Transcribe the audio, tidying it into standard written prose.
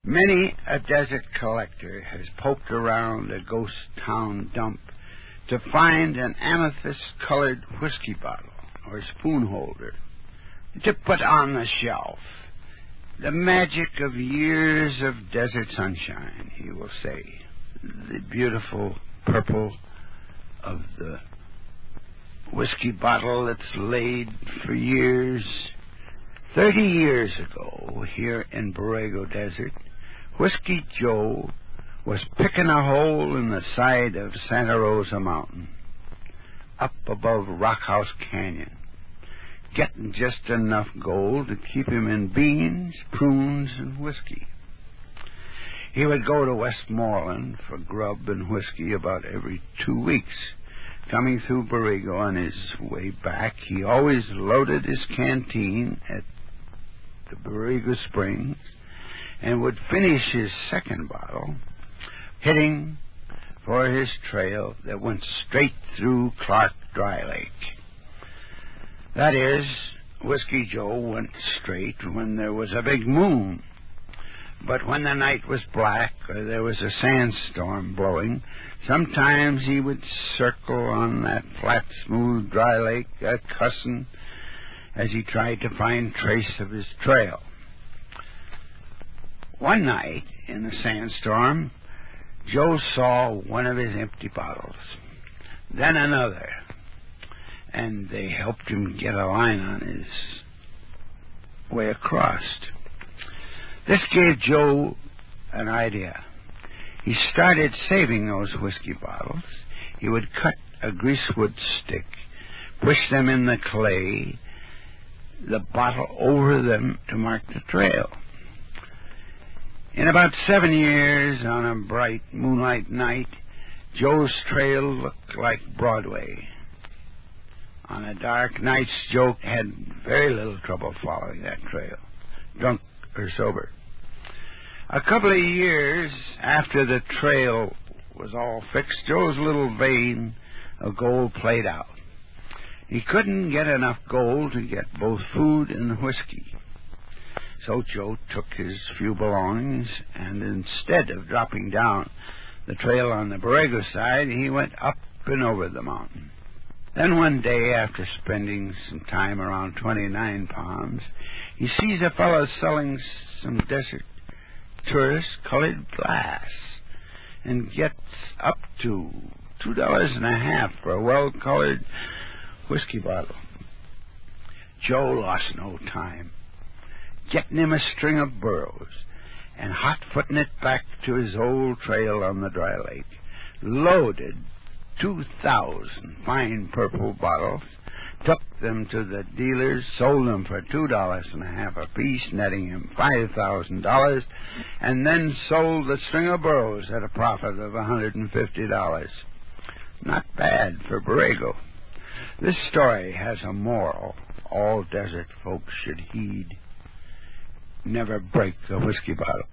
Many a desert collector has poked around a ghost town dump to find an amethyst-colored whiskey bottle or spoon holder to put on the shelf. The magic of years of desert sunshine, he will say. The beautiful purple of the whiskey bottle that's laid for years. 30 years ago, here in Borrego Desert, Whiskey Joe was picking a hole in the side of Santa Rosa Mountain, up above Rockhouse Canyon, getting just enough gold to keep him in beans, prunes, and whiskey. He would go to Westmoreland for grub and whiskey about every 2 weeks. Coming through Borrego on his way back, he always loaded his canteen at the Borrego Springs and would finish his second bottle, hitting for his trail that went straight through Clark Dry Lake. That is, Whiskey Joe went straight when there was a big moon. But when the night was black or there was a sandstorm blowing, sometimes he would circle on that flat, smooth, dry lake, cussing as he tried to find trace of his trail. One night in the sandstorm, Joe saw one of his empty bottles, then another, and they helped him get a line on his way across. This gave Joe an idea. He started saving those whiskey bottles. He would cut a greasewood stick, push them in the clay, the bottle over them to mark the trail. In about 7 years, on a bright moonlight night, Joe's trail looked like Broadway. On a dark night, Joe had very little trouble following that trail, drunk or sober. A couple of years after the trail was all fixed, Joe's little vein of gold played out. He couldn't get enough gold to get both food and whiskey. So Joe took his few belongings, and instead of dropping down the trail on the Borrego side, he went up and over the mountain. Then one day, after spending some time around 29 Palms, he sees a fellow selling some desert tourist-colored glass and gets up to $2.50 for a well-colored whiskey bottle. Joe lost no time, getting him a string of burros and hot-footing it back to his old trail on the dry lake. Loaded 2,000 fine purple bottles, took them to the dealers, sold them for $2.50 apiece, netting him $5,000, and then sold the string of burros at a profit of $150. Not bad for Borrego. This story has a moral all desert folks should heed. Never break a whiskey bottle.